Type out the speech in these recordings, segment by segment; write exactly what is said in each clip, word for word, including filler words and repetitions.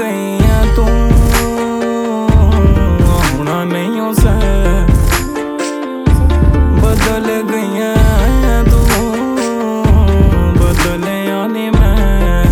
गई है तू होना नहीं हो सा, बदल गई है तू बदले आनी मैं।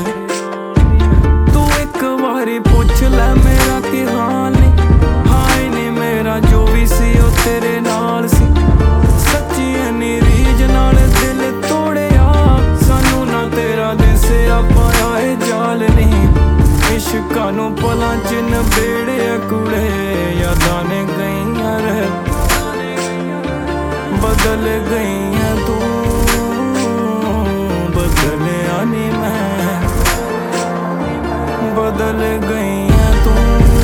तू एक बारी पूछ ले मेरा की हाल नी, हाय नी मेरा जो भी सी ओ तेरे नाल सी। सच्ची नी रीज नाल दिल तोड़िया, सानू ना तेरा दिसिया पाया ए जाल नहीं। इश्कां नू पलां च नबेड़े कुड़े, यादां ने गईयां रह बदल गई है तू बदलिया नी मैं, बदल गई है तू।